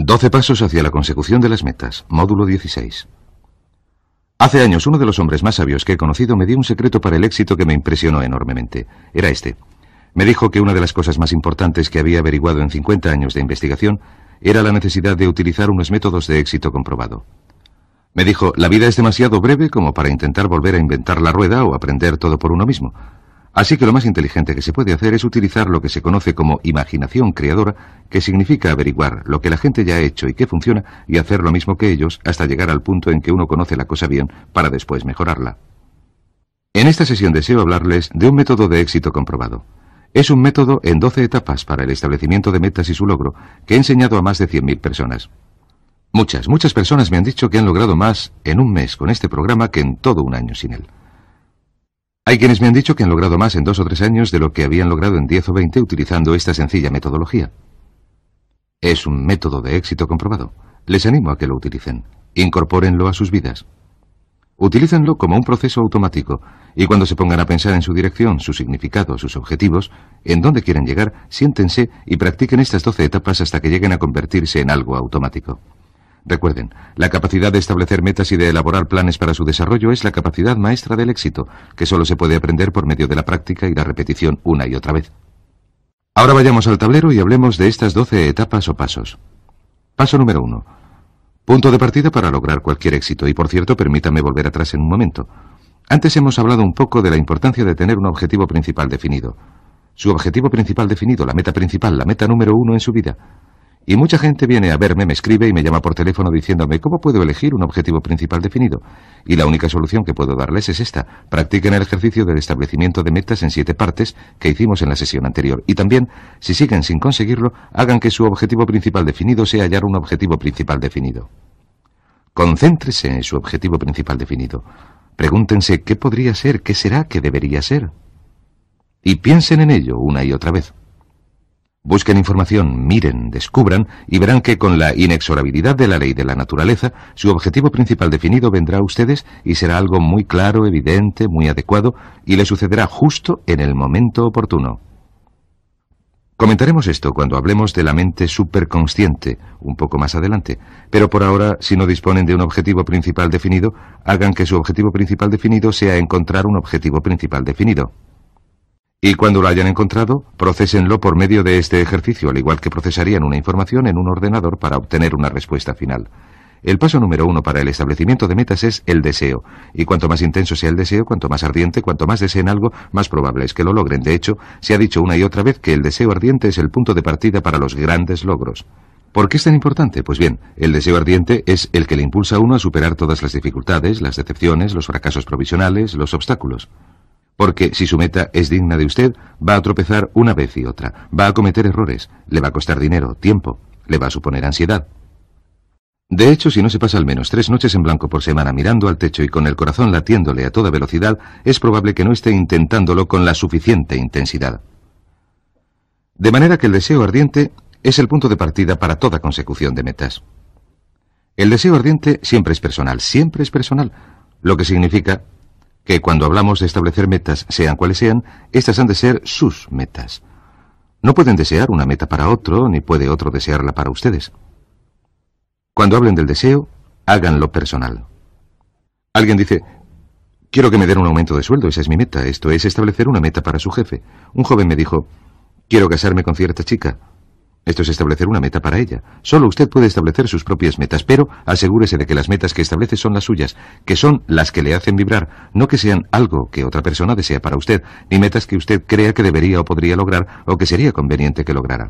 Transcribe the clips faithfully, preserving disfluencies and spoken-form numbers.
doce pasos hacia la consecución de las metas, módulo dieciséis. Hace años uno de los hombres más sabios que he conocido me dio un secreto para el éxito que me impresionó enormemente. Era este. Me dijo que una de las cosas más importantes que había averiguado en cincuenta años de investigación era la necesidad de utilizar unos métodos de éxito comprobado. Me dijo, la vida es demasiado breve como para intentar volver a inventar la rueda o aprender todo por uno mismo. Así que lo más inteligente que se puede hacer es utilizar lo que se conoce como imaginación creadora, que significa averiguar lo que la gente ya ha hecho y que funciona y hacer lo mismo que ellos hasta llegar al punto en que uno conoce la cosa bien para después mejorarla. En esta sesión deseo hablarles de un método de éxito comprobado. Es un método en doce etapas para el establecimiento de metas y su logro que he enseñado a más de cien mil personas. Muchas, muchas personas me han dicho que han logrado más en un mes con este programa que en todo un año sin él. Hay quienes me han dicho que han logrado más en dos o tres años de lo que habían logrado en diez o veinte utilizando esta sencilla metodología. Es un método de éxito comprobado. Les animo a que lo utilicen. Incorpórenlo a sus vidas. Utilícenlo como un proceso automático y cuando se pongan a pensar en su dirección, su significado, sus objetivos, en dónde quieren llegar, siéntense y practiquen estas doce etapas hasta que lleguen a convertirse en algo automático. Recuerden, la capacidad de establecer metas y de elaborar planes para su desarrollo es la capacidad maestra del éxito, que solo se puede aprender por medio de la práctica y la repetición una y otra vez. Ahora vayamos al tablero y hablemos de estas doce etapas o pasos. Paso número uno. Punto de partida para lograr cualquier éxito. Y por cierto, permítame volver atrás en un momento. Antes hemos hablado un poco de la importancia de tener un objetivo principal definido. Su objetivo principal definido, la meta principal, la meta número uno en su vida. Y mucha gente viene a verme, me escribe y me llama por teléfono diciéndome ¿cómo puedo elegir un objetivo principal definido? Y la única solución que puedo darles es esta. Practiquen el ejercicio del establecimiento de metas en siete partes que hicimos en la sesión anterior. Y también, si siguen sin conseguirlo, hagan que su objetivo principal definido sea hallar un objetivo principal definido. Concéntrese en su objetivo principal definido. Pregúntense qué podría ser, qué será, qué debería ser. Y piensen en ello una y otra vez. Busquen información, miren, descubran y verán que con la inexorabilidad de la ley de la naturaleza, su objetivo principal definido vendrá a ustedes y será algo muy claro, evidente, muy adecuado y le sucederá justo en el momento oportuno. Comentaremos esto cuando hablemos de la mente superconsciente, un poco más adelante, pero por ahora, si no disponen de un objetivo principal definido, hagan que su objetivo principal definido sea encontrar un objetivo principal definido. Y cuando lo hayan encontrado, procésenlo por medio de este ejercicio, al igual que procesarían una información en un ordenador para obtener una respuesta final. El paso número uno para el establecimiento de metas es el deseo. Y cuanto más intenso sea el deseo, cuanto más ardiente, cuanto más deseen algo, más probable es que lo logren. De hecho, se ha dicho una y otra vez que el deseo ardiente es el punto de partida para los grandes logros. ¿Por qué es tan importante? Pues bien, el deseo ardiente es el que le impulsa a uno a superar todas las dificultades, las decepciones, los fracasos provisionales, los obstáculos. Porque si su meta es digna de usted, va a tropezar una vez y otra, va a cometer errores, le va a costar dinero, tiempo, le va a suponer ansiedad. De hecho, si no se pasa al menos tres noches en blanco por semana mirando al techo y con el corazón latiéndole a toda velocidad, es probable que no esté intentándolo con la suficiente intensidad. De manera que el deseo ardiente es el punto de partida para toda consecución de metas. El deseo ardiente siempre es personal, siempre es personal, lo que significa que cuando hablamos de establecer metas, sean cuales sean, estas han de ser sus metas. No pueden desear una meta para otro, ni puede otro desearla para ustedes. Cuando hablen del deseo, háganlo personal. Alguien dice, quiero que me den un aumento de sueldo, esa es mi meta, esto es establecer una meta para su jefe. Un joven me dijo, quiero casarme con cierta chica. Esto es establecer una meta para ella. Solo usted puede establecer sus propias metas, pero asegúrese de que las metas que establece son las suyas, que son las que le hacen vibrar, no que sean algo que otra persona desea para usted, ni metas que usted crea que debería o podría lograr o que sería conveniente que lograra.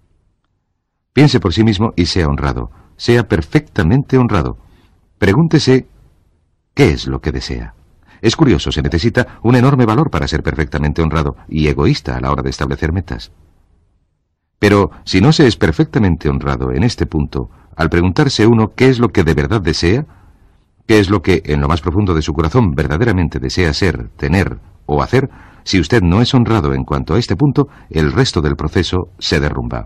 Piense por sí mismo y sea honrado, sea perfectamente honrado. Pregúntese, ¿qué es lo que desea? Es curioso, se necesita un enorme valor para ser perfectamente honrado y egoísta a la hora de establecer metas. Pero si no se es perfectamente honrado en este punto, al preguntarse uno qué es lo que de verdad desea, qué es lo que en lo más profundo de su corazón verdaderamente desea ser, tener o hacer, si usted no es honrado en cuanto a este punto, el resto del proceso se derrumba.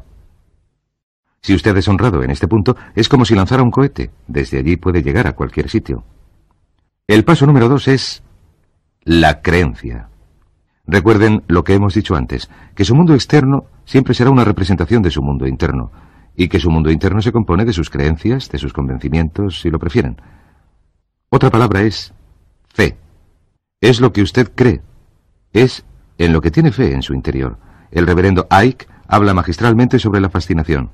Si usted es honrado en este punto, es como si lanzara un cohete. Desde allí puede llegar a cualquier sitio. El paso número dos es la creencia. Recuerden lo que hemos dicho antes, que su mundo externo siempre será una representación de su mundo interno, y que su mundo interno se compone de sus creencias, de sus convencimientos, si lo prefieren. Otra palabra es fe. Es lo que usted cree. Es en lo que tiene fe en su interior. El reverendo Icke habla magistralmente sobre la fascinación.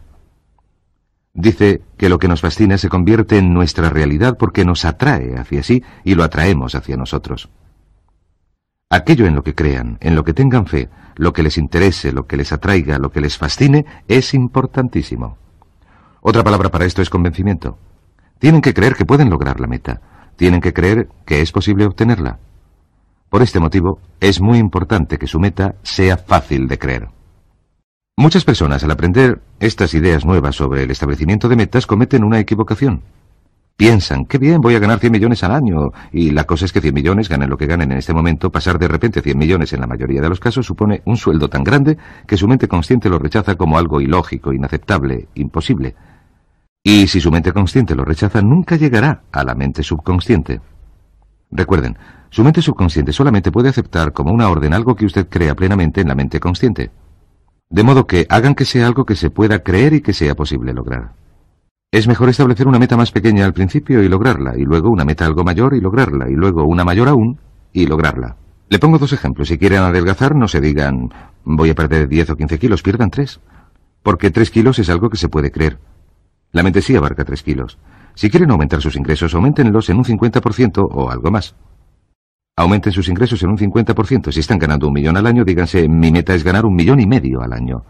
Dice que lo que nos fascina se convierte en nuestra realidad porque nos atrae hacia sí y lo atraemos hacia nosotros. Aquello en lo que crean, en lo que tengan fe, lo que les interese, lo que les atraiga, lo que les fascine, es importantísimo. Otra palabra para esto es convencimiento. Tienen que creer que pueden lograr la meta. Tienen que creer que es posible obtenerla. Por este motivo, es muy importante que su meta sea fácil de creer. Muchas personas, al aprender estas ideas nuevas sobre el establecimiento de metas, cometen una equivocación. Piensan, qué bien, voy a ganar cien millones al año, y la cosa es que cien millones, ganen lo que ganen en este momento, pasar de repente cien millones en la mayoría de los casos supone un sueldo tan grande que su mente consciente lo rechaza como algo ilógico, inaceptable, imposible. Y si su mente consciente lo rechaza, nunca llegará a la mente subconsciente. Recuerden, su mente subconsciente solamente puede aceptar como una orden algo que usted crea plenamente en la mente consciente. De modo que hagan que sea algo que se pueda creer y que sea posible lograr. Es mejor establecer una meta más pequeña al principio y lograrla, y luego una meta algo mayor y lograrla, y luego una mayor aún y lograrla. Le pongo dos ejemplos. Si quieren adelgazar, no se digan, voy a perder diez o quince kilos, pierdan tres. Porque tres kilos es algo que se puede creer. La mente sí abarca tres kilos. Si quieren aumentar sus ingresos, auméntenlos en un cincuenta por ciento o algo más. Aumenten sus ingresos en un cincuenta por ciento. Si están ganando un millón al año, díganse, mi meta es ganar un millón y medio al año.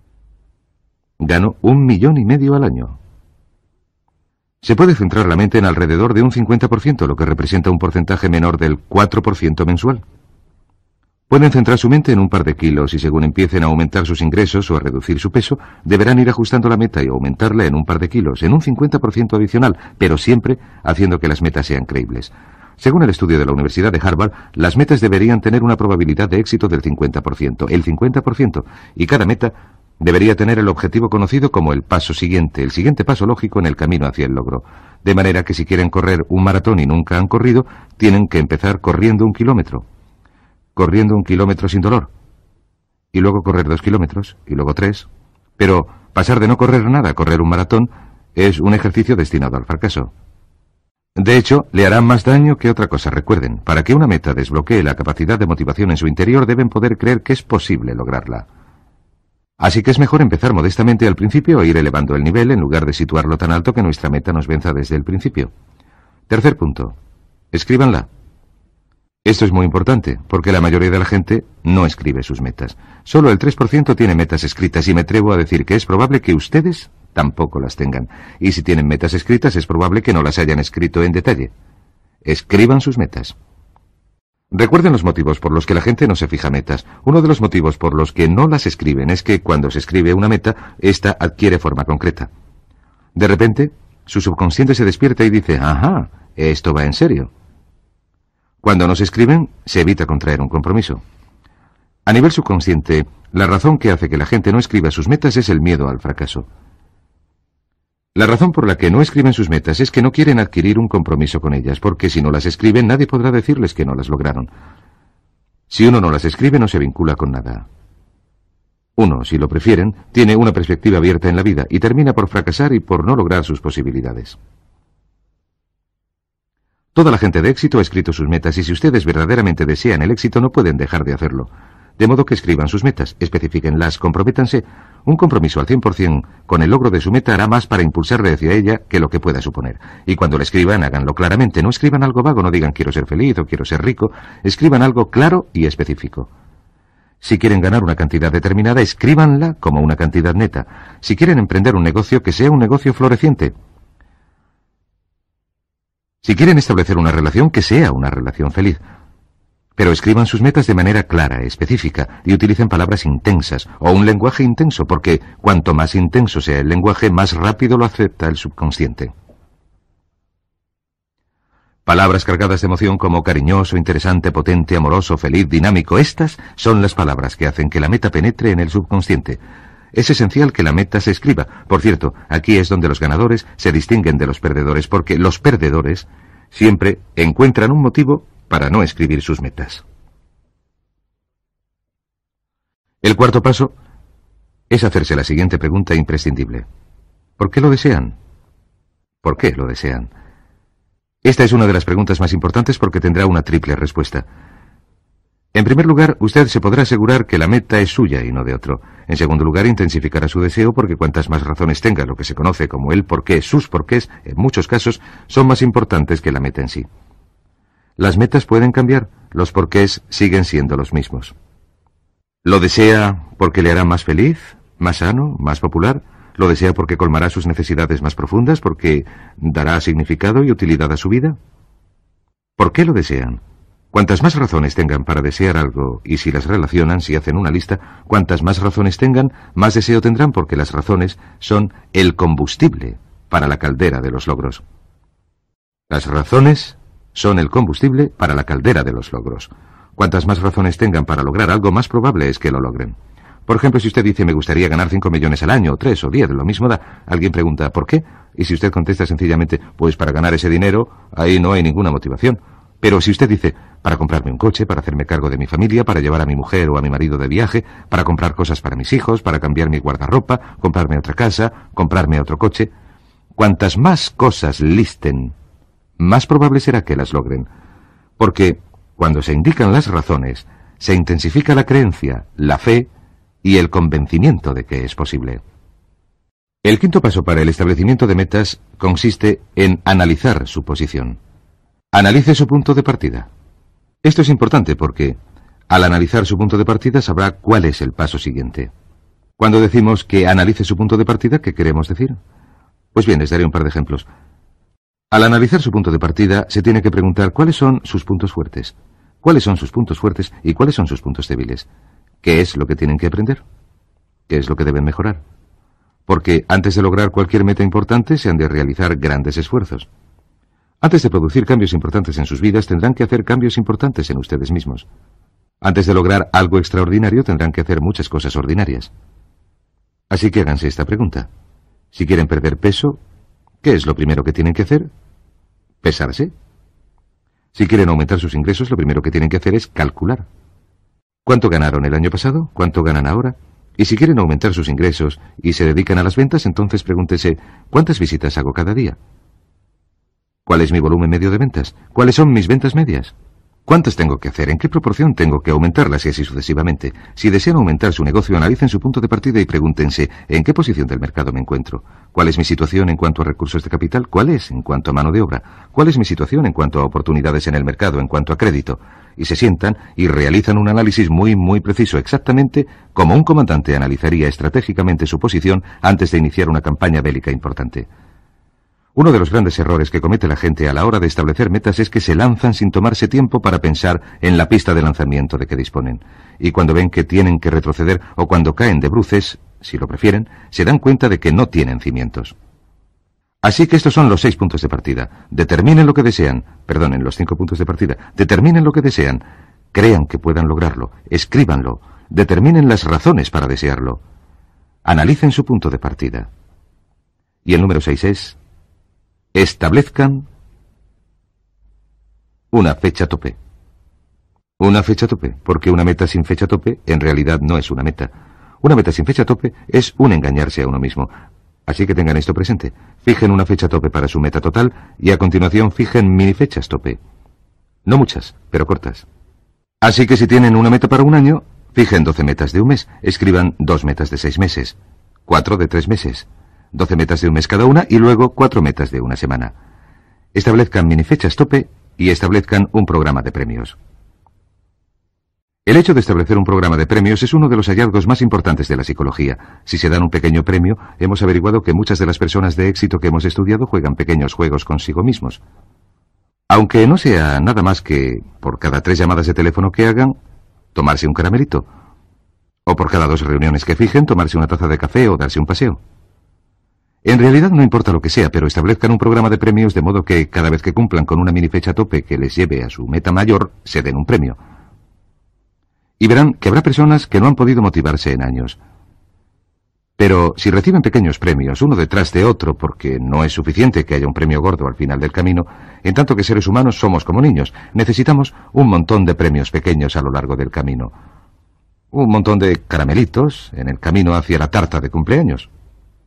Gano un millón y medio al año. Se puede centrar la mente en alrededor de un cincuenta por ciento, lo que representa un porcentaje menor del cuatro por ciento mensual. Pueden centrar su mente en un par de kilos y según empiecen a aumentar sus ingresos o a reducir su peso, deberán ir ajustando la meta y aumentarla en un par de kilos, en un cincuenta por ciento adicional, pero siempre haciendo que las metas sean creíbles. Según el estudio de la Universidad de Harvard, las metas deberían tener una probabilidad de éxito del cincuenta por ciento, el cincuenta por ciento, y cada meta debería tener el objetivo conocido como el paso siguiente, el siguiente paso lógico en el camino hacia el logro. De manera que si quieren correr un maratón y nunca han corrido, tienen que empezar corriendo un kilómetro. Corriendo un kilómetro sin dolor. Y luego correr dos kilómetros, y luego tres. Pero pasar de no correr nada a correr un maratón es un ejercicio destinado al fracaso. De hecho, le hará más daño que otra cosa. Recuerden, para que una meta desbloquee la capacidad de motivación en su interior, deben poder creer que es posible lograrla. Así que es mejor empezar modestamente al principio e ir elevando el nivel en lugar de situarlo tan alto que nuestra meta nos venza desde el principio. Tercer punto. Escríbanla. Esto es muy importante, porque la mayoría de la gente no escribe sus metas. Solo el tres por ciento tiene metas escritas y me atrevo a decir que es probable que ustedes tampoco las tengan. Y si tienen metas escritas es probable que no las hayan escrito en detalle. Escriban sus metas. Recuerden los motivos por los que la gente no se fija metas. Uno de los motivos por los que no las escriben es que cuando se escribe una meta, ésta adquiere forma concreta. De repente, su subconsciente se despierta y dice, ajá, esto va en serio. Cuando no se escriben, se evita contraer un compromiso. A nivel subconsciente, la razón que hace que la gente no escriba sus metas es el miedo al fracaso. La razón por la que no escriben sus metas es que no quieren adquirir un compromiso con ellas, porque si no las escriben nadie podrá decirles que no las lograron. Si uno no las escribe no se vincula con nada. Uno, si lo prefieren, tiene una perspectiva abierta en la vida y termina por fracasar y por no lograr sus posibilidades. Toda la gente de éxito ha escrito sus metas y si ustedes verdaderamente desean el éxito no pueden dejar de hacerlo. De modo que escriban sus metas, especifíquenlas, comprométanse. Un compromiso al cien por cien con el logro de su meta hará más para impulsarle hacia ella que lo que pueda suponer. Y cuando la escriban, háganlo claramente. No escriban algo vago, no digan quiero ser feliz o quiero ser rico. Escriban algo claro y específico. Si quieren ganar una cantidad determinada, escríbanla como una cantidad neta. Si quieren emprender un negocio, que sea un negocio floreciente. Si quieren establecer una relación, que sea una relación feliz. Pero escriban sus metas de manera clara, específica, y utilicen palabras intensas, o un lenguaje intenso, porque cuanto más intenso sea el lenguaje, más rápido lo acepta el subconsciente. Palabras cargadas de emoción como cariñoso, interesante, potente, amoroso, feliz, dinámico, estas son las palabras que hacen que la meta penetre en el subconsciente. Es esencial que la meta se escriba. Por cierto, aquí es donde los ganadores se distinguen de los perdedores, porque los perdedores siempre encuentran un motivo para no escribir sus metas. El cuarto paso es hacerse la siguiente pregunta imprescindible. ¿Por qué lo desean? ¿Por qué lo desean? Esta es una de las preguntas más importantes porque tendrá una triple respuesta. En primer lugar, usted se podrá asegurar que la meta es suya y no de otro. En segundo lugar, intensificará su deseo porque cuantas más razones tenga lo que se conoce como el porqué, sus porqués, en muchos casos, son más importantes que la meta en sí. Las metas pueden cambiar, los porqués siguen siendo los mismos. ¿Lo desea porque le hará más feliz, más sano, más popular? ¿Lo desea porque colmará sus necesidades más profundas, porque dará significado y utilidad a su vida? ¿Por qué lo desean? Cuantas más razones tengan para desear algo, y si las relacionan, si hacen una lista, cuantas más razones tengan, más deseo tendrán porque las razones son el combustible para la caldera de los logros. Las razones son el combustible para la caldera de los logros. Cuantas más razones tengan para lograr algo, más probable es que lo logren. Por ejemplo, si usted dice me gustaría ganar cinco millones al año, o tres, o diez, lo mismo da, alguien pregunta ¿por qué? Y si usted contesta sencillamente pues para ganar ese dinero, ahí no hay ninguna motivación. Pero si usted dice para comprarme un coche, para hacerme cargo de mi familia, para llevar a mi mujer o a mi marido de viaje, para comprar cosas para mis hijos, para cambiar mi guardarropa, comprarme otra casa, comprarme otro coche, cuantas más cosas listen, más probable será que las logren. Porque cuando se indican las razones, se intensifica la creencia, la fe y el convencimiento de que es posible. El quinto paso para el establecimiento de metas consiste en analizar su posición. Analice su punto de partida. Esto es importante porque, al analizar su punto de partida, sabrá cuál es el paso siguiente. Cuando decimos que analice su punto de partida, ¿qué queremos decir? Pues bien, les daré un par de ejemplos. Al analizar su punto de partida, se tiene que preguntar cuáles son sus puntos fuertes, cuáles son sus puntos fuertes y cuáles son sus puntos débiles. ¿Qué es lo que tienen que aprender? ¿Qué es lo que deben mejorar? Porque antes de lograr cualquier meta importante, se han de realizar grandes esfuerzos. Antes de producir cambios importantes en sus vidas, tendrán que hacer cambios importantes en ustedes mismos. Antes de lograr algo extraordinario, tendrán que hacer muchas cosas ordinarias. Así que háganse esta pregunta. Si quieren perder peso, ¿qué es lo primero que tienen que hacer? Pesarse. Si quieren aumentar sus ingresos, lo primero que tienen que hacer es calcular. ¿Cuánto ganaron el año pasado? ¿Cuánto ganan ahora? Y si quieren aumentar sus ingresos y se dedican a las ventas, entonces pregúntese, ¿cuántas visitas hago cada día? ¿Cuál es mi volumen medio de ventas? ¿Cuáles son mis ventas medias? ¿Cuántas tengo que hacer? ¿En qué proporción tengo que aumentarlas? Y así sucesivamente. Si desean aumentar su negocio, analicen su punto de partida y pregúntense, ¿en qué posición del mercado me encuentro? ¿Cuál es mi situación en cuanto a recursos de capital? ¿Cuál es en cuanto a mano de obra? ¿Cuál es mi situación en cuanto a oportunidades en el mercado, en cuanto a crédito? Y se sientan y realizan un análisis muy, muy preciso, exactamente como un comandante analizaría estratégicamente su posición antes de iniciar una campaña bélica importante. Uno de los grandes errores que comete la gente a la hora de establecer metas es que se lanzan sin tomarse tiempo para pensar en la pista de lanzamiento de que disponen. Y cuando ven que tienen que retroceder o cuando caen de bruces, si lo prefieren, se dan cuenta de que no tienen cimientos. Así que estos son los seis puntos de partida. Determinen lo que desean, perdonen, los cinco puntos de partida. Determinen lo que desean, crean que puedan lograrlo, escríbanlo, determinen las razones para desearlo. Analicen su punto de partida. Y el número seis es: establezcan una fecha tope. Una fecha tope, porque una meta sin fecha tope en realidad no es una meta. Una meta sin fecha tope es un engañarse a uno mismo. Así que tengan esto presente. Fijen una fecha tope para su meta total y a continuación fijen mini fechas tope. No muchas, pero cortas. Así que si tienen una meta para un año, fijen doce metas de un mes. Escriban dos metas de seis meses, cuatro de tres meses, doce metas de un mes cada una y luego cuatro metas de una semana. Establezcan mini fechas tope y establezcan un programa de premios. El hecho de establecer un programa de premios es uno de los hallazgos más importantes de la psicología. Si se dan un pequeño premio, hemos averiguado que muchas de las personas de éxito que hemos estudiado juegan pequeños juegos consigo mismos. Aunque no sea nada más que, por cada tres llamadas de teléfono que hagan, tomarse un caramelito. O por cada dos reuniones que fijen, tomarse una taza de café o darse un paseo. En realidad no importa lo que sea, pero establezcan un programa de premios de modo que cada vez que cumplan con una mini fecha tope que les lleve a su meta mayor, se den un premio. Y verán que habrá personas que no han podido motivarse en años. Pero si reciben pequeños premios, uno detrás de otro, porque no es suficiente que haya un premio gordo al final del camino, en tanto que seres humanos somos como niños, necesitamos un montón de premios pequeños a lo largo del camino. Un montón de caramelitos en el camino hacia la tarta de cumpleaños.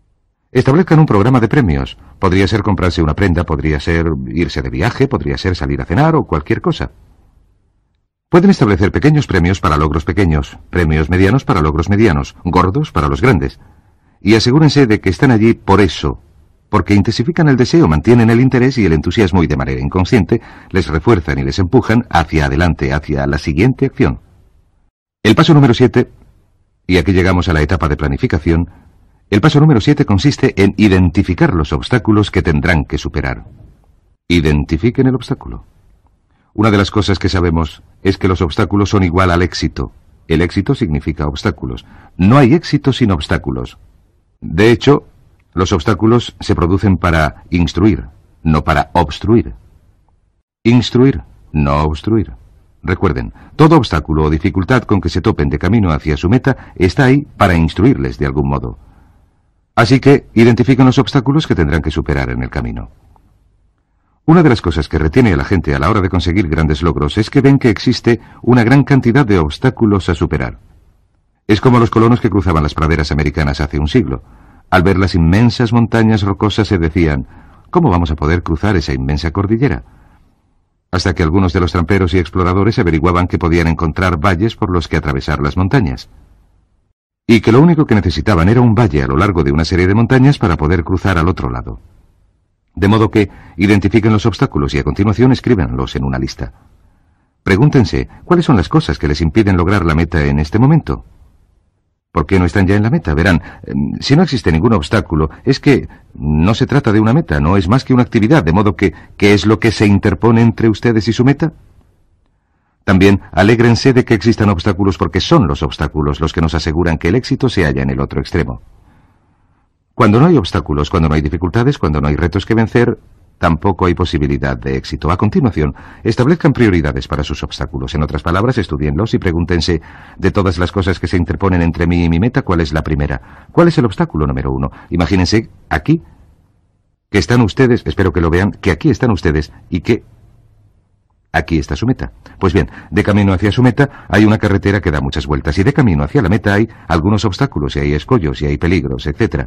Establezcan un programa de premios. Podría ser comprarse una prenda, podría ser irse de viaje, podría ser salir a cenar o cualquier cosa. Pueden establecer pequeños premios para logros pequeños, premios medianos para logros medianos, gordos para los grandes. Y asegúrense de que están allí por eso, porque intensifican el deseo, mantienen el interés y el entusiasmo y de manera inconsciente les refuerzan y les empujan hacia adelante, hacia la siguiente acción. El paso número siete, y aquí llegamos a la etapa de planificación, el paso número siete consiste en identificar los obstáculos que tendrán que superar. Identifiquen el obstáculo. Una de las cosas que sabemos es que los obstáculos son igual al éxito. El éxito significa obstáculos. No hay éxito sin obstáculos. De hecho, los obstáculos se producen para instruir, no para obstruir. Instruir, no obstruir. Recuerden, todo obstáculo o dificultad con que se topen de camino hacia su meta está ahí para instruirles de algún modo. Así que identifiquen los obstáculos que tendrán que superar en el camino. Una de las cosas que retiene a la gente a la hora de conseguir grandes logros es que ven que existe una gran cantidad de obstáculos a superar. Es como los colonos que cruzaban las praderas americanas hace un siglo. Al ver las inmensas montañas rocosas se decían, ¿cómo vamos a poder cruzar esa inmensa cordillera? Hasta que algunos de los tramperos y exploradores averiguaban que podían encontrar valles por los que atravesar las montañas. Y que lo único que necesitaban era un valle a lo largo de una serie de montañas para poder cruzar al otro lado. De modo que identifiquen los obstáculos y a continuación escríbanlos en una lista. Pregúntense, ¿cuáles son las cosas que les impiden lograr la meta en este momento? ¿Por qué no están ya en la meta? Verán, si no existe ningún obstáculo, es que no se trata de una meta, no es más que una actividad, de modo que, ¿qué es lo que se interpone entre ustedes y su meta? También alégrense de que existan obstáculos porque son los obstáculos los que nos aseguran que el éxito se halla en el otro extremo. Cuando no hay obstáculos, cuando no hay dificultades, cuando no hay retos que vencer, tampoco hay posibilidad de éxito. A continuación, establezcan prioridades para sus obstáculos. En otras palabras, estudienlos y pregúntense, de todas las cosas que se interponen entre mí y mi meta, ¿cuál es la primera? ¿Cuál es el obstáculo número uno? Imagínense, aquí, que están ustedes, espero que lo vean, que aquí están ustedes y que aquí está su meta. Pues bien, de camino hacia su meta hay una carretera que da muchas vueltas y de camino hacia la meta hay algunos obstáculos y hay escollos y hay peligros, etcétera.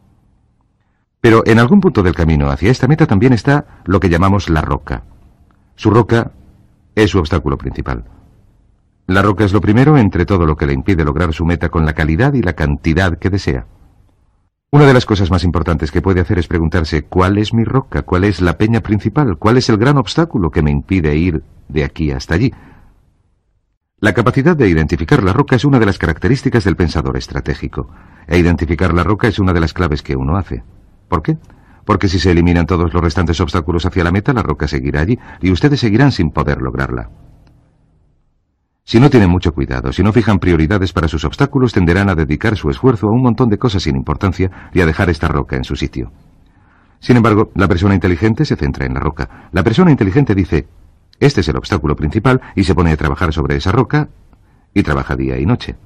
Pero en algún punto del camino hacia esta meta también está lo que llamamos la roca. Su roca es su obstáculo principal. La roca es lo primero entre todo lo que le impide lograr su meta con la calidad y la cantidad que desea. Una de las cosas más importantes que puede hacer es preguntarse, ¿cuál es mi roca? ¿Cuál es la peña principal? ¿Cuál es el gran obstáculo que me impide ir de aquí hasta allí? La capacidad de identificar la roca es una de las características del pensador estratégico, e identificar la roca es una de las claves que uno hace. ¿Por qué? Porque si se eliminan todos los restantes obstáculos hacia la meta, la roca seguirá allí y ustedes seguirán sin poder lograrla. Si no tienen mucho cuidado, si no fijan prioridades para sus obstáculos, tenderán a dedicar su esfuerzo a un montón de cosas sin importancia y a dejar esta roca en su sitio. Sin embargo, la persona inteligente se centra en la roca. La persona inteligente dice, este es el obstáculo principal, y se pone a trabajar sobre esa roca y trabaja día y noche.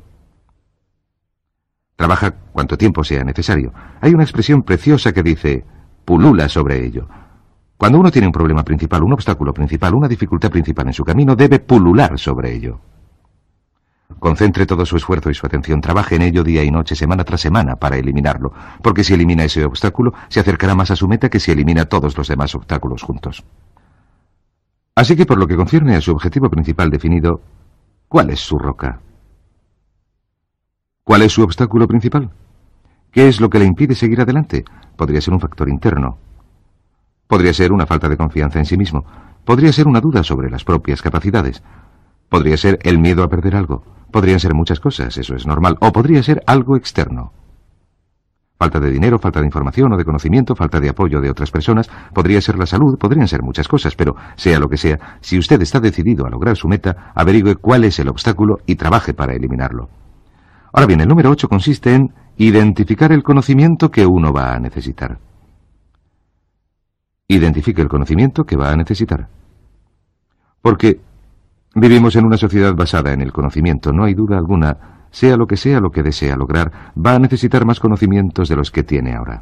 Trabaja cuanto tiempo sea necesario. Hay una expresión preciosa que dice, pulula sobre ello. Cuando uno tiene un problema principal, un obstáculo principal, una dificultad principal en su camino, debe pulular sobre ello. Concentre todo su esfuerzo y su atención, trabaje en ello día y noche, semana tras semana, para eliminarlo, porque si elimina ese obstáculo, se acercará más a su meta que si elimina todos los demás obstáculos juntos. Así que por lo que concierne a su objetivo principal definido, ¿cuál es su roca? ¿Cuál es su obstáculo principal? ¿Qué es lo que le impide seguir adelante? Podría ser un factor interno. Podría ser una falta de confianza en sí mismo. Podría ser una duda sobre las propias capacidades. Podría ser el miedo a perder algo. Podrían ser muchas cosas, eso es normal. O podría ser algo externo. Falta de dinero, falta de información o de conocimiento, falta de apoyo de otras personas. Podría ser la salud, podrían ser muchas cosas, pero sea lo que sea, si usted está decidido a lograr su meta, averigüe cuál es el obstáculo y trabaje para eliminarlo. Ahora bien, el número ocho consiste en identificar el conocimiento que uno va a necesitar. Identifique el conocimiento que va a necesitar. Porque vivimos en una sociedad basada en el conocimiento, no hay duda alguna, sea lo que sea lo que desea lograr, va a necesitar más conocimientos de los que tiene ahora.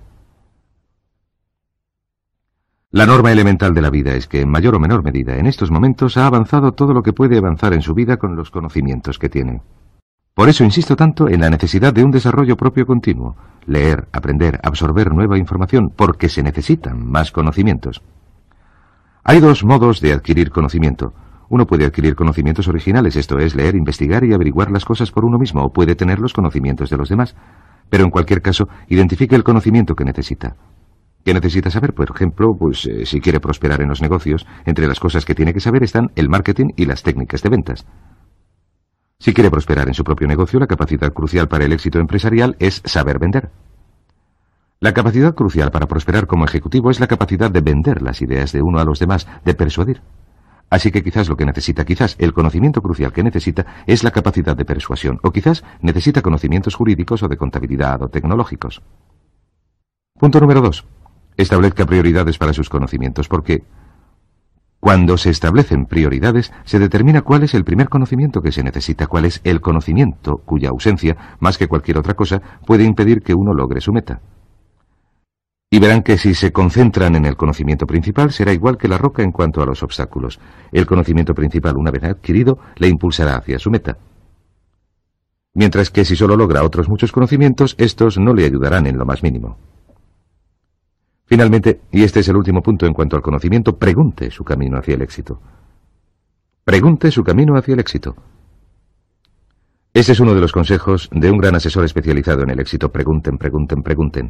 La norma elemental de la vida es que, en mayor o menor medida, en estos momentos ha avanzado todo lo que puede avanzar en su vida con los conocimientos que tiene. Por eso insisto tanto en la necesidad de un desarrollo propio continuo. Leer, aprender, absorber nueva información, porque se necesitan más conocimientos. Hay dos modos de adquirir conocimiento. Uno puede adquirir conocimientos originales, esto es, leer, investigar y averiguar las cosas por uno mismo, o puede tener los conocimientos de los demás. Pero en cualquier caso, identifique el conocimiento que necesita. ¿Qué necesita saber? Por ejemplo, pues eh, si quiere prosperar en los negocios, entre las cosas que tiene que saber están el marketing y las técnicas de ventas. Si quiere prosperar en su propio negocio, la capacidad crucial para el éxito empresarial es saber vender. La capacidad crucial para prosperar como ejecutivo es la capacidad de vender las ideas de uno a los demás, de persuadir. Así que quizás lo que necesita, quizás el conocimiento crucial que necesita es la capacidad de persuasión, o quizás necesita conocimientos jurídicos o de contabilidad o tecnológicos. Punto número dos. Establezca prioridades para sus conocimientos, porque cuando se establecen prioridades, se determina cuál es el primer conocimiento que se necesita, cuál es el conocimiento cuya ausencia, más que cualquier otra cosa, puede impedir que uno logre su meta. Y verán que si se concentran en el conocimiento principal, será igual que la roca en cuanto a los obstáculos. El conocimiento principal, una vez adquirido, le impulsará hacia su meta. Mientras que si solo logra otros muchos conocimientos, estos no le ayudarán en lo más mínimo. Finalmente, y este es el último punto en cuanto al conocimiento, pregunte su camino hacia el éxito. Pregunte su camino hacia el éxito. Ese es uno de los consejos de un gran asesor especializado en el éxito. Pregunten, pregunten, pregunten.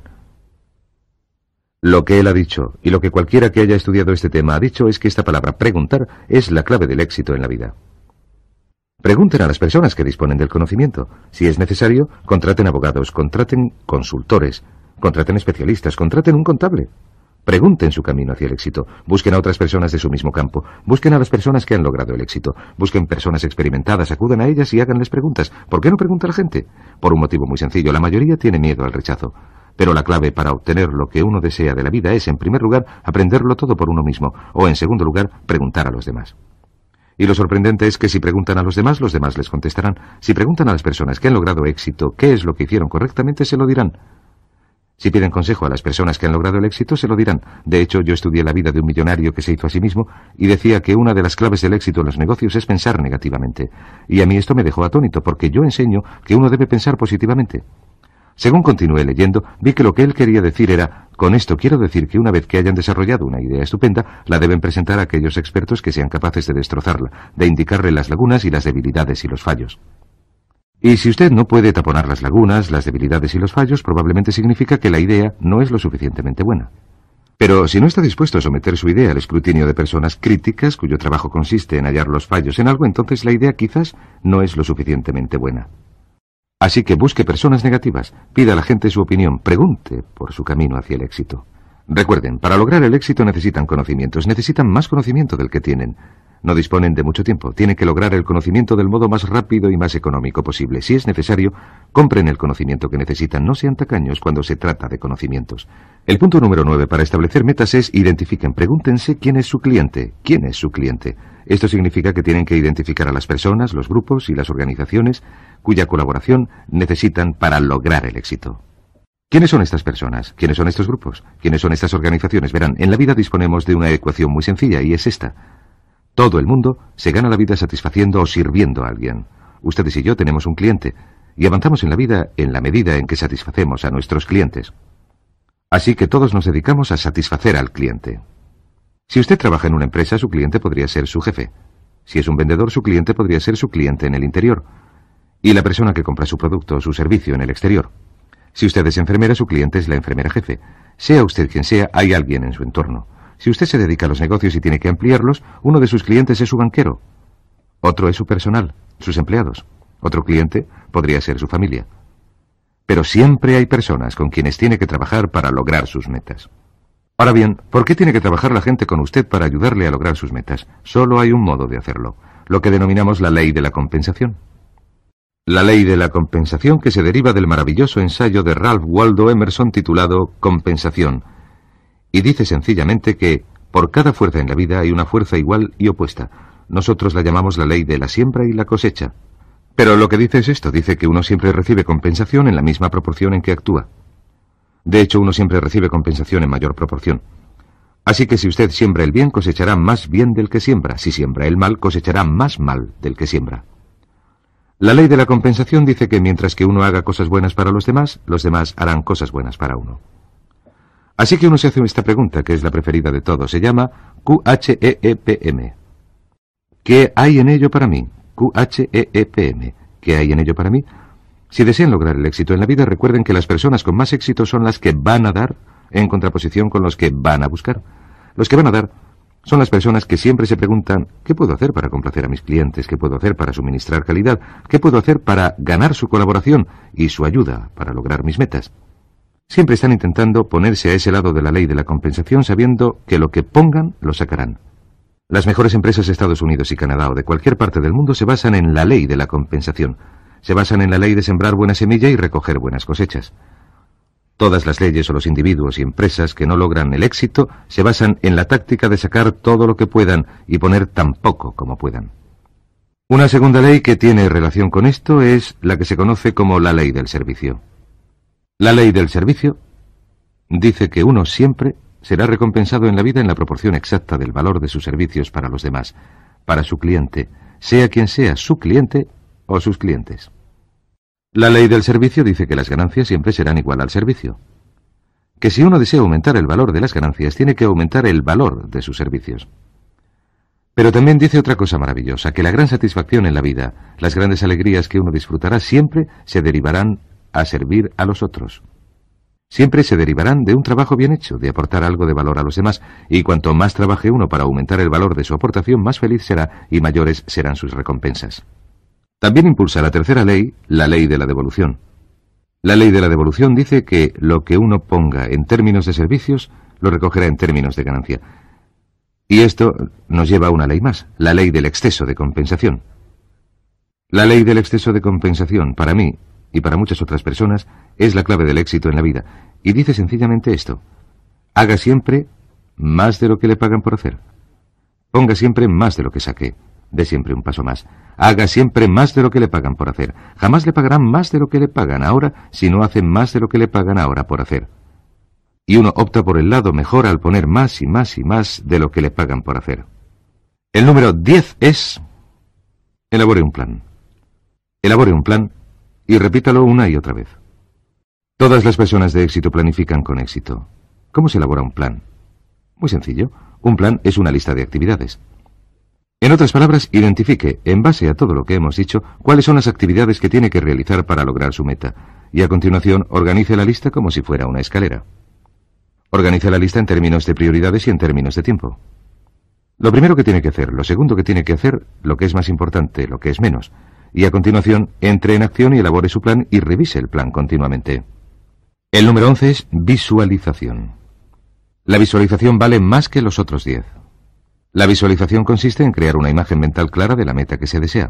Lo que él ha dicho, y lo que cualquiera que haya estudiado este tema ha dicho, es que esta palabra preguntar es la clave del éxito en la vida. Pregunten a las personas que disponen del conocimiento. Si es necesario, contraten abogados, contraten consultores, contraten especialistas, contraten un contable. Pregunten su camino hacia el éxito. Busquen a otras personas de su mismo campo. Busquen a las personas que han logrado el éxito. Busquen personas experimentadas, acudan a ellas y háganles preguntas. ¿Por qué no pregunta la gente? Por un motivo muy sencillo. La mayoría tiene miedo al rechazo. Pero la clave para obtener lo que uno desea de la vida es, en primer lugar, aprenderlo todo por uno mismo, o, en segundo lugar, preguntar a los demás. Y lo sorprendente es que si preguntan a los demás, los demás les contestarán. Si preguntan a las personas que han logrado éxito qué es lo que hicieron correctamente, se lo dirán. Si piden consejo a las personas que han logrado el éxito, se lo dirán. De hecho, yo estudié la vida de un millonario que se hizo a sí mismo y decía que una de las claves del éxito en los negocios es pensar negativamente. Y a mí esto me dejó atónito, porque yo enseño que uno debe pensar positivamente. Según continué leyendo, vi que lo que él quería decir era, con esto quiero decir que una vez que hayan desarrollado una idea estupenda, la deben presentar a aquellos expertos que sean capaces de destrozarla, de indicarle las lagunas y las debilidades y los fallos. Y si usted no puede taponar las lagunas, las debilidades y los fallos, probablemente significa que la idea no es lo suficientemente buena. Pero si no está dispuesto a someter su idea al escrutinio de personas críticas, cuyo trabajo consiste en hallar los fallos en algo, entonces la idea quizás no es lo suficientemente buena. Así que busque personas negativas, pida a la gente su opinión, pregunte por su camino hacia el éxito. Recuerden, para lograr el éxito necesitan conocimientos, necesitan más conocimiento del que tienen. No disponen de mucho tiempo, tienen que lograr el conocimiento del modo más rápido y más económico posible. Si es necesario, compren el conocimiento que necesitan, no sean tacaños cuando se trata de conocimientos. El punto número nueve para establecer metas es identifiquen, pregúntense quién es su cliente, quién es su cliente. Esto significa que tienen que identificar a las personas, los grupos y las organizaciones cuya colaboración necesitan para lograr el éxito. ¿Quiénes son estas personas? ¿Quiénes son estos grupos? ¿Quiénes son estas organizaciones? Verán, en la vida disponemos de una ecuación muy sencilla y es esta. Todo el mundo se gana la vida satisfaciendo o sirviendo a alguien. Ustedes y yo tenemos un cliente y avanzamos en la vida en la medida en que satisfacemos a nuestros clientes. Así que todos nos dedicamos a satisfacer al cliente. Si usted trabaja en una empresa, su cliente podría ser su jefe. Si es un vendedor, su cliente podría ser su cliente en el interior. Y la persona que compra su producto o su servicio en el exterior. Si usted es enfermera, su cliente es la enfermera jefe. Sea usted quien sea, hay alguien en su entorno. Si usted se dedica a los negocios y tiene que ampliarlos, uno de sus clientes es su banquero. Otro es su personal, sus empleados. Otro cliente podría ser su familia. Pero siempre hay personas con quienes tiene que trabajar para lograr sus metas. Ahora bien, ¿por qué tiene que trabajar la gente con usted para ayudarle a lograr sus metas? Solo hay un modo de hacerlo, lo que denominamos la ley de la compensación. La ley de la compensación que se deriva del maravilloso ensayo de Ralph Waldo Emerson titulado Compensación, y dice sencillamente que por cada fuerza en la vida hay una fuerza igual y opuesta. Nosotros la llamamos la ley de la siembra y la cosecha. Pero lo que dice es esto, dice que uno siempre recibe compensación en la misma proporción en que actúa. De hecho, uno siempre recibe compensación en mayor proporción. Así que si usted siembra el bien, cosechará más bien del que siembra. Si siembra el mal, cosechará más mal del que siembra. La ley de la compensación dice que mientras que uno haga cosas buenas para los demás, los demás harán cosas buenas para uno. Así que uno se hace esta pregunta, que es la preferida de todos. Se llama Q H E E P M. ¿Qué hay en ello para mí? Q H E E P M. ¿Qué hay en ello para mí? Si desean lograr el éxito en la vida, recuerden que las personas con más éxito son las que van a dar, en contraposición con los que van a buscar. Los que van a dar son las personas que siempre se preguntan, ¿qué puedo hacer para complacer a mis clientes? ¿Qué puedo hacer para suministrar calidad? ¿Qué puedo hacer para ganar su colaboración y su ayuda para lograr mis metas? Siempre están intentando ponerse a ese lado de la ley de la compensación, sabiendo que lo que pongan lo sacarán. Las mejores empresas de Estados Unidos y Canadá o de cualquier parte del mundo se basan en la ley de la compensación. Se basan en la ley de sembrar buena semilla y recoger buenas cosechas. Todas las leyes o los individuos y empresas que no logran el éxito se basan en la táctica de sacar todo lo que puedan y poner tan poco como puedan. Una segunda ley que tiene relación con esto es la que se conoce como la ley del servicio. La ley del servicio dice que uno siempre será recompensado en la vida en la proporción exacta del valor de sus servicios para los demás, para su cliente, sea quien sea su cliente o sus clientes. La ley del servicio dice que las ganancias siempre serán igual al servicio. Que si uno desea aumentar el valor de las ganancias, tiene que aumentar el valor de sus servicios. Pero también dice otra cosa maravillosa, que la gran satisfacción en la vida, las grandes alegrías que uno disfrutará siempre se derivarán a servir a los otros. Siempre se derivarán de un trabajo bien hecho, de aportar algo de valor a los demás, y cuanto más trabaje uno para aumentar el valor de su aportación, más feliz será y mayores serán sus recompensas. También impulsa la tercera ley, la ley de la devolución. La ley de la devolución dice que lo que uno ponga en términos de servicios, lo recogerá en términos de ganancia. Y esto nos lleva a una ley más, la ley del exceso de compensación. La ley del exceso de compensación, para mí, y para muchas otras personas, es la clave del éxito en la vida, y dice sencillamente esto: haga siempre más de lo que le pagan por hacer. Ponga siempre más de lo que saque, dé siempre un paso más. Haga siempre más de lo que le pagan por hacer. Jamás le pagarán más de lo que le pagan ahora si no hace más de lo que le pagan ahora por hacer. Y uno opta por el lado mejor al poner más y más y más de lo que le pagan por hacer. El número diez es: elabore un plan. Elabore un plan y repítalo una y otra vez. Todas las personas de éxito planifican con éxito. ¿Cómo se elabora un plan? Muy sencillo. Un plan es una lista de actividades. En otras palabras, identifique, en base a todo lo que hemos dicho, cuáles son las actividades que tiene que realizar para lograr su meta, y a continuación organice la lista como si fuera una escalera. Organice la lista en términos de prioridades y en términos de tiempo. Lo primero que tiene que hacer, lo segundo que tiene que hacer, lo que es más importante, lo que es menos, y a continuación entre en acción y elabore su plan y revise el plan continuamente. El número once es visualización. La visualización vale más que los otros diez. La visualización consiste en crear una imagen mental clara de la meta que se desea.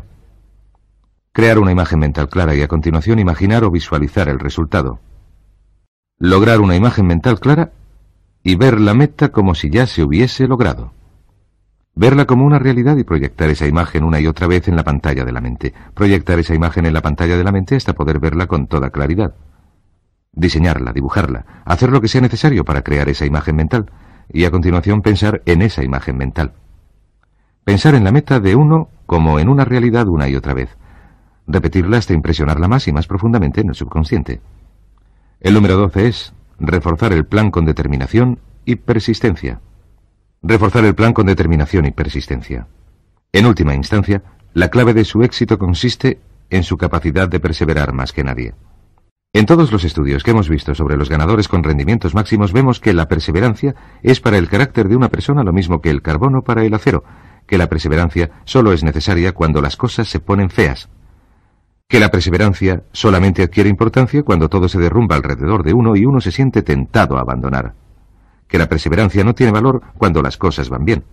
Crear una imagen mental clara y a continuación imaginar o visualizar el resultado. Lograr una imagen mental clara y ver la meta como si ya se hubiese logrado. Verla como una realidad y proyectar esa imagen una y otra vez en la pantalla de la mente. Proyectar esa imagen en la pantalla de la mente hasta poder verla con toda claridad. Diseñarla, dibujarla, hacer lo que sea necesario para crear esa imagen mental y a continuación pensar en esa imagen mental. Pensar en la meta de uno como en una realidad una y otra vez. Repetirla hasta impresionarla más y más profundamente en el subconsciente. El número doce es reforzar el plan con determinación y persistencia. Reforzar el plan con determinación y persistencia. En última instancia, la clave de su éxito consiste en su capacidad de perseverar más que nadie. En todos los estudios que hemos visto sobre los ganadores con rendimientos máximos vemos que la perseverancia es para el carácter de una persona lo mismo que el carbono para el acero, que la perseverancia solo es necesaria cuando las cosas se ponen feas, que la perseverancia solamente adquiere importancia cuando todo se derrumba alrededor de uno y uno se siente tentado a abandonar, que la perseverancia no tiene valor cuando las cosas van bien.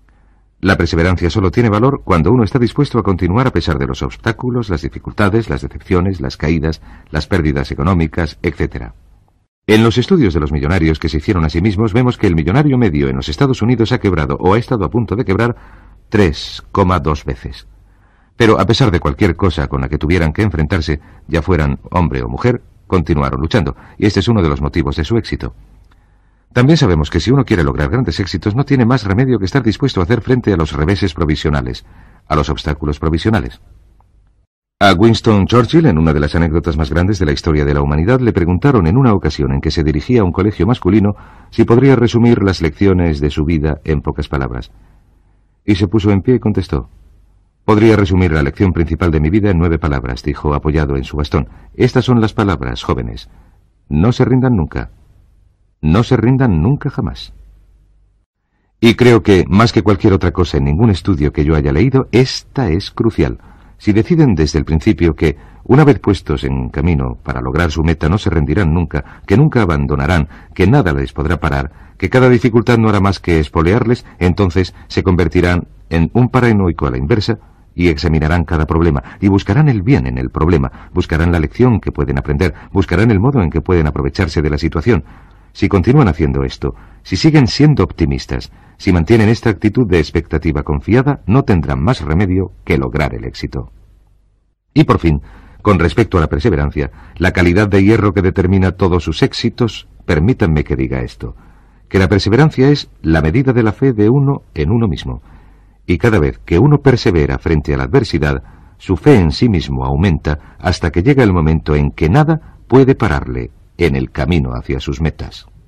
La perseverancia solo tiene valor cuando uno está dispuesto a continuar a pesar de los obstáculos, las dificultades, las decepciones, las caídas, las pérdidas económicas, etcétera. En los estudios de los millonarios que se hicieron a sí mismos vemos que el millonario medio en los Estados Unidos ha quebrado o ha estado a punto de quebrar tres coma dos veces. Pero a pesar de cualquier cosa con la que tuvieran que enfrentarse, ya fueran hombre o mujer, continuaron luchando, y este es uno de los motivos de su éxito. También sabemos que si uno quiere lograr grandes éxitos no tiene más remedio que estar dispuesto a hacer frente a los reveses provisionales, a los obstáculos provisionales. A Winston Churchill, en una de las anécdotas más grandes de la historia de la humanidad, le preguntaron en una ocasión en que se dirigía a un colegio masculino si podría resumir las lecciones de su vida en pocas palabras. Y se puso en pie y contestó: «Podría resumir la lección principal de mi vida en nueve palabras», dijo apoyado en su bastón. «Estas son las palabras, jóvenes. No se rindan nunca. No se rindan nunca jamás». Y creo que, más que cualquier otra cosa en ningún estudio que yo haya leído, esta es crucial. Si deciden desde el principio que, una vez puestos en camino para lograr su meta, no se rendirán nunca, que nunca abandonarán, que nada les podrá parar, que cada dificultad no hará más que espolearles, entonces se convertirán en un paranoico a la inversa y examinarán cada problema, y buscarán el bien en el problema, buscarán la lección que pueden aprender, buscarán el modo en que pueden aprovecharse de la situación. Si continúan haciendo esto, si siguen siendo optimistas, si mantienen esta actitud de expectativa confiada, no tendrán más remedio que lograr el éxito. Y por fin, con respecto a la perseverancia, la calidad de hierro que determina todos sus éxitos, permítanme que diga esto, que la perseverancia es la medida de la fe de uno en uno mismo, y cada vez que uno persevera frente a la adversidad, su fe en sí mismo aumenta hasta que llega el momento en que nada puede pararle en el camino hacia sus metas.